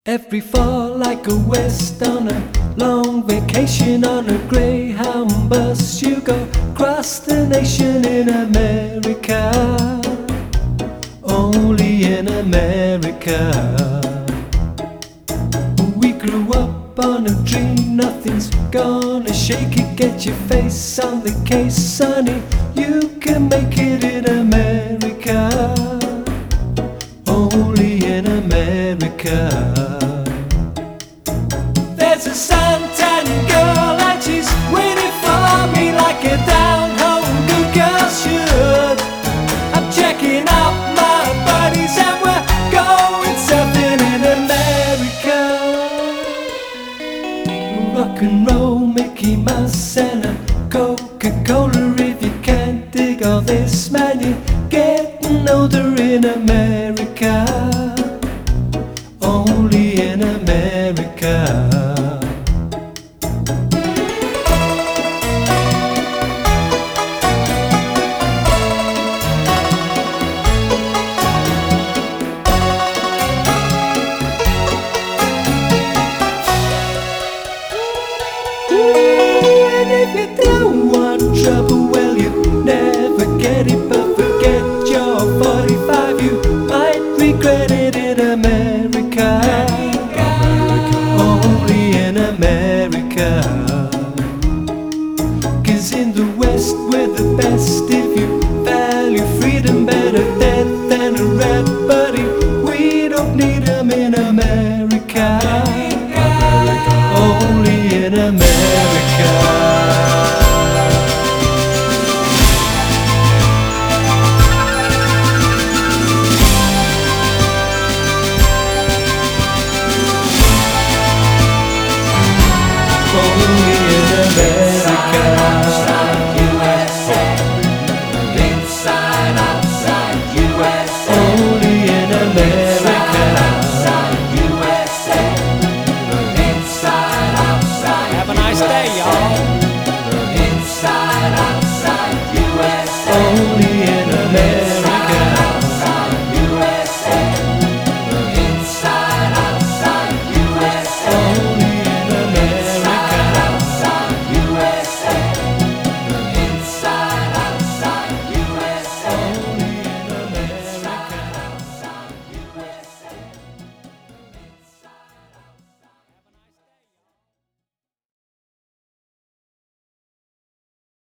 Every fall I go west on a long vacation on a Greyhound bus. You go across the nation in America, only in America. We grew up on a dream, nothing's gonna shake it. Get your face on the case, sonny, you can make it in America, only in America. There's a suntan girl and she's waiting for me like a down-home good girl should. I'm checking out my buddies and we're going surfing in America. Rock and roll, Mickey Mouse and a Coca-Cola. If you can't dig all this, man, you're getting older in America, only in America. And if you don't want trouble